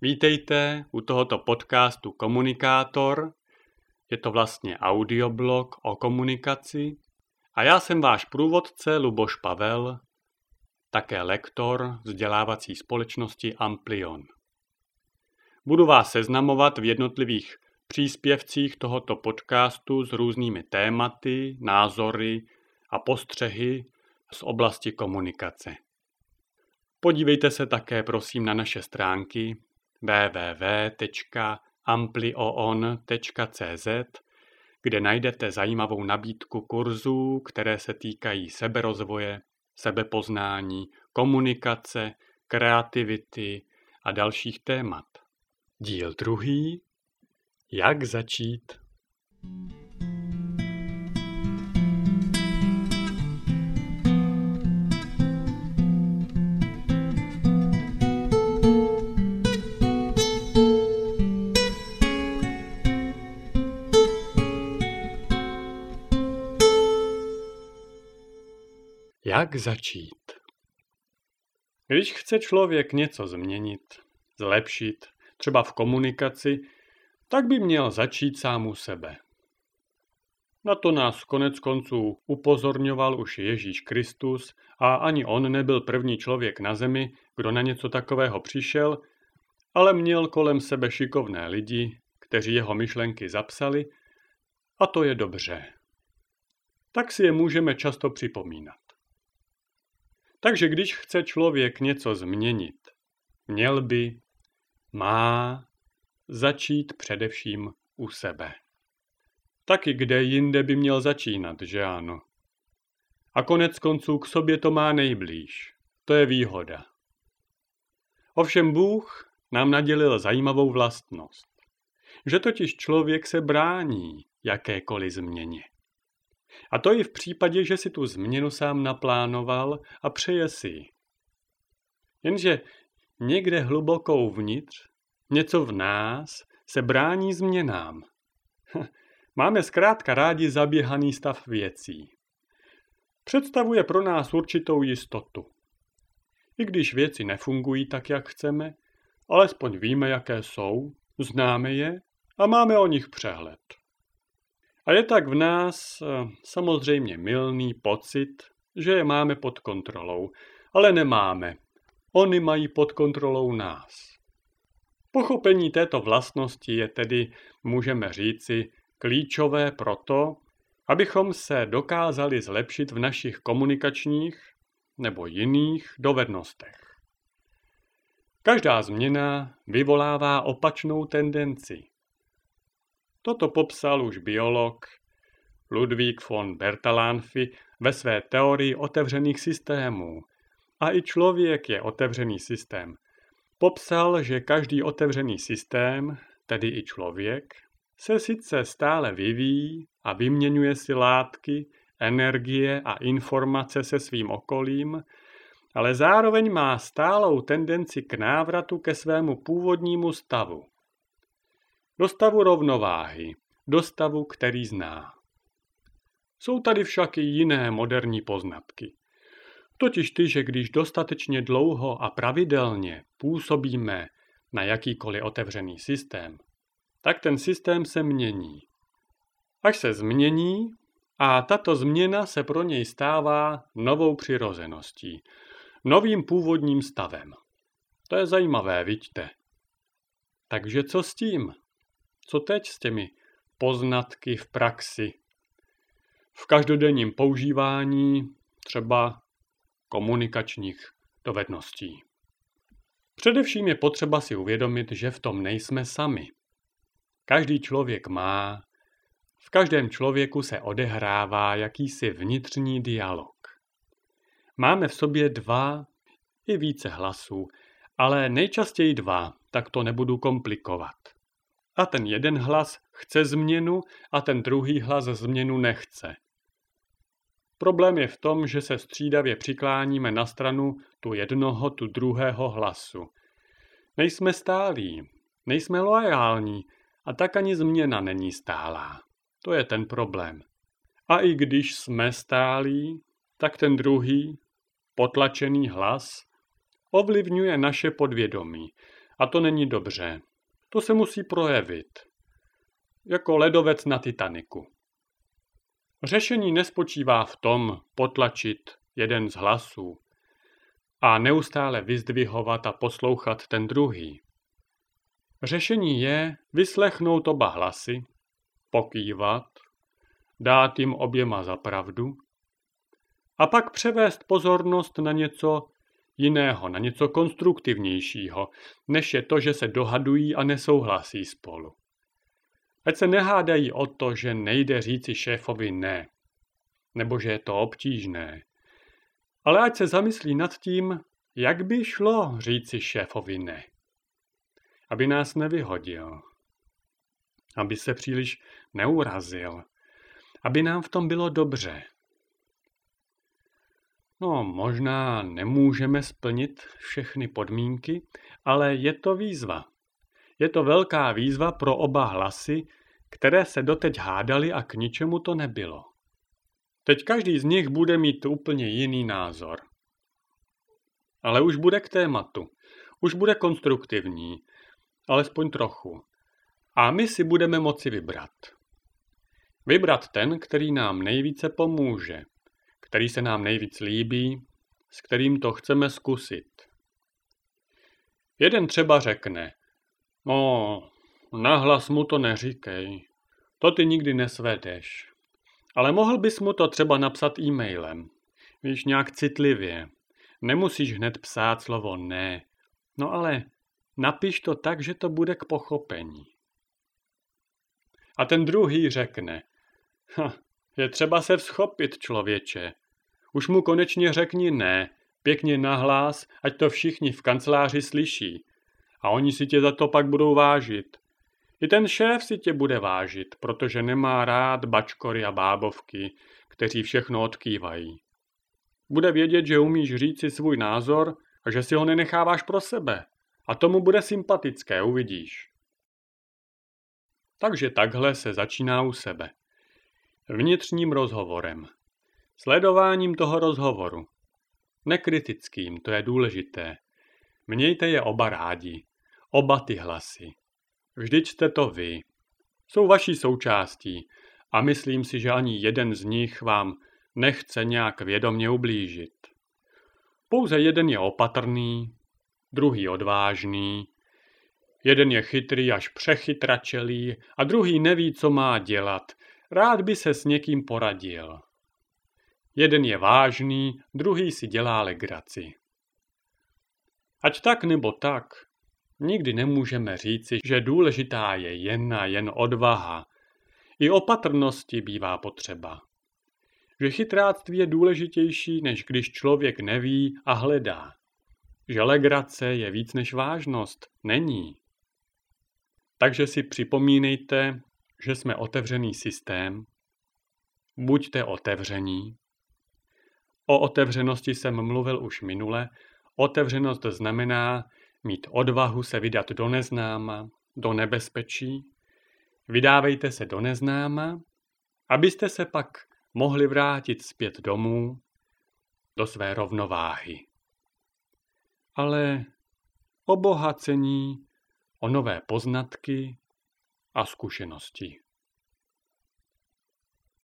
Vítejte u tohoto podcastu Komunikátor. Je to vlastně audioblog o komunikaci a já jsem váš průvodce Luboš Pavel, také lektor vzdělávací společnosti Amplion. Budu vás seznamovat v jednotlivých příspěvcích tohoto podcastu s různými tématy, názory a postřehy z oblasti komunikace. Podívejte se také prosím na naše stránky www.amplion.cz, kde najdete zajímavou nabídku kurzů, které se týkají seberozvoje, sebepoznání, komunikace, kreativity a dalších témat. Díl 2. Jak začít? Jak začít? Když chce člověk něco změnit, zlepšit, třeba v komunikaci, tak by měl začít sám u sebe. Na to nás konec konců upozorňoval už Ježíš Kristus a ani on nebyl první člověk na zemi, kdo na něco takového přišel, ale měl kolem sebe šikovné lidi, kteří jeho myšlenky zapsali, a to je dobře. Tak si je můžeme často připomínat. Takže když chce člověk něco změnit, má začít především u sebe. Taky kde jinde by měl začínat, že ano? A konec konců k sobě to má nejblíž. To je výhoda. Ovšem Bůh nám nadělil zajímavou vlastnost, že totiž člověk se brání jakékoliv změně. A to i v případě, že si tu změnu sám naplánoval a přeje si ji. Jenže někde hluboko uvnitř, něco v nás se brání změnám. Máme zkrátka rádi zaběhaný stav věcí. Představuje pro nás určitou jistotu. I když věci nefungují tak, jak chceme, alespoň víme, jaké jsou, známe je a máme o nich přehled. A je tak v nás samozřejmě mylný pocit, že je máme pod kontrolou, ale nemáme. Oni mají pod kontrolou nás. Pochopení této vlastnosti je tedy, můžeme říci, klíčové proto, abychom se dokázali zlepšit v našich komunikačních nebo jiných dovednostech. Každá změna vyvolává opačnou tendenci. Toto popsal už biolog Ludwig von Bertalanffy ve své teorii otevřených systémů. A i člověk je otevřený systém. Popsal, že každý otevřený systém, tedy i člověk, se sice stále vyvíjí a vyměňuje si látky, energie a informace se svým okolím, ale zároveň má stálou tendenci k návratu ke svému původnímu stavu. Do stavu rovnováhy, do stavu, který zná. Jsou tady však i jiné moderní poznatky. Totiž ty, že když dostatečně dlouho a pravidelně působíme na jakýkoliv otevřený systém, tak ten systém se mění. Až se změní a tato změna se pro něj stává novou přirozeností, novým původním stavem. To je zajímavé, viďte. Takže co s tím? Co teď s těmi poznatky v praxi? V každodenním používání třeba komunikačních dovedností. Především je potřeba si uvědomit, že v tom nejsme sami. Každý člověk v každém člověku se odehrává jakýsi vnitřní dialog. Máme v sobě 2 i více hlasů, ale nejčastěji 2, tak to nebudu komplikovat. A ten jeden hlas chce změnu a ten druhý hlas změnu nechce. Problém je v tom, že se střídavě přikláníme na stranu tu jednoho, tu druhého hlasu. Nejsme stálí, nejsme loajální a tak ani změna není stálá. To je ten problém. A i když jsme stálí, tak ten druhý, potlačený hlas, ovlivňuje naše podvědomí A to není dobře. To se musí projevit. Jako ledovec na Titaniku. Řešení nespočívá v tom potlačit jeden z hlasů a neustále vyzdvihovat a poslouchat ten druhý. Řešení je vyslechnout oba hlasy, pokývat, dát jim oběma za pravdu a pak převést pozornost na něco jiného, na něco konstruktivnějšího, než je to, že se dohadují a nesouhlasí spolu. Ať se nehádají o to, že nejde říci šéfovi ne, nebo že je to obtížné, ale ať se zamyslí nad tím, jak by šlo říci šéfovi ne. Aby nás nevyhodil, aby se příliš neurazil, aby nám v tom bylo dobře. No, možná nemůžeme splnit všechny podmínky, ale je to výzva. Je to velká výzva pro oba hlasy, které se doteď hádaly a k ničemu to nebylo. Teď každý z nich bude mít úplně jiný názor. Ale už bude k tématu. Už bude konstruktivní. Alespoň trochu. A my si budeme moci vybrat. Vybrat ten, který nám nejvíce pomůže, který se nám nejvíc líbí, s kterým to chceme zkusit. Jeden třeba řekne, no, nahlas mu to neříkej, to ty nikdy nesvedeš. Ale mohl bys mu to třeba napsat e-mailem, víš, nějak citlivě. Nemusíš hned psát slovo ne, no ale napiš to tak, že to bude k pochopení. A ten druhý řekne, je třeba se vzchopit, člověče. Už mu konečně řekni ne, pěkně nahlas, ať to všichni v kanceláři slyší. A oni si tě za to pak budou vážit. I ten šéf si tě bude vážit, protože nemá rád bačkory a bábovky, kteří všechno odkývají. Bude vědět, že umíš říci svůj názor a že si ho nenecháváš pro sebe. A tomu bude sympatické, uvidíš. Takže takhle se začíná u sebe. Vnitřním rozhovorem. Sledováním toho rozhovoru. Nekritickým, to je důležité. Mějte je oba rádi. Oba ty hlasy. Vždyť jste to vy. Jsou vaší součástí a myslím si, že ani jeden z nich vám nechce nějak vědomě ublížit. Pouze jeden je opatrný, druhý odvážný, jeden je chytrý až přechytračelý a druhý neví, co má dělat. Rád by se s někým poradil. Jeden je vážný, druhý si dělá legraci. Ať tak nebo tak, nikdy nemůžeme říci, že důležitá je jen a jen odvaha. I opatrnosti bývá potřeba. Že chytráctví je důležitější, než když člověk neví a hledá. Že legrace je víc než vážnost. Není. Takže si připomínejte, že jsme otevřený systém. Buďte otevření. O otevřenosti jsem mluvil už minule. Otevřenost znamená mít odvahu se vydat do neznáma, do nebezpečí. Vydávejte se do neznáma, abyste se pak mohli vrátit zpět domů, do své rovnováhy. Ale obohacení o nové poznatky a zkušenosti.